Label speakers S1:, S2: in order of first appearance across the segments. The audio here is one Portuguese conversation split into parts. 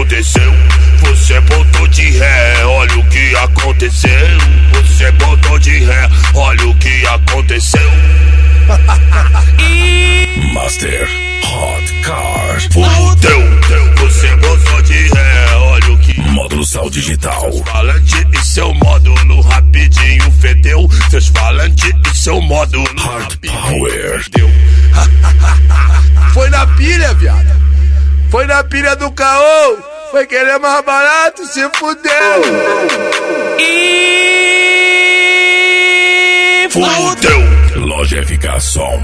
S1: aconteceu? Você botou de ré, olha o que aconteceu. Você botou de ré, olha o que aconteceu.
S2: Master Hot Car.
S1: Fudeu, você botou de ré, olha o que.
S2: Módulo Sal Digital.
S1: Seus falantes e seu módulo rapidinho fedeu. Seus falantes e seu módulo
S2: Hard Power.
S1: Fedeu.
S3: Foi na pilha, viado. Foi na pilha do caô. Foi querer mais barato, se fudeu.
S1: Fudeu.
S2: Loja FK Som.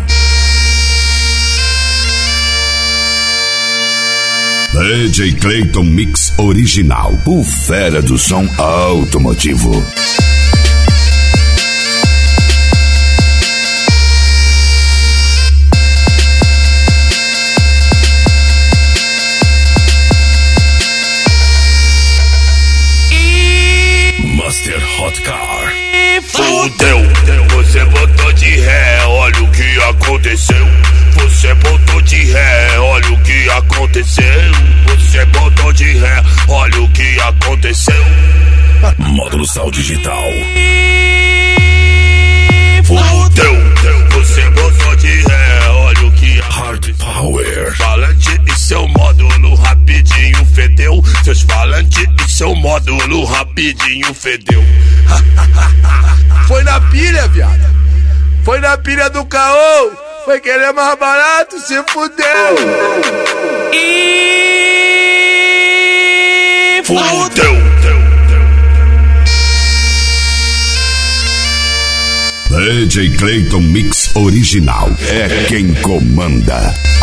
S4: DJ Clayton Mix Original, o fera do som automotivo.
S2: Master Hot Car.
S1: Fudeu, você botou de ré, olha o que aconteceu. Você botou de ré, olha o que aconteceu. Você botou de ré, olha o que aconteceu.
S2: Módulo Sal Digital.
S1: Fudeu, você botou de ré, olha o que
S2: Hard Power.
S1: falante e seu módulo rapidinho fedeu. Seus falantes e seu módulo rapidinho fedeu.
S3: Foi na pilha, viado. Foi na pilha do caô. Foi querer mais barato, se fudeu.
S1: Fudeu.
S4: DJ Clayton Mix Original é quem comanda.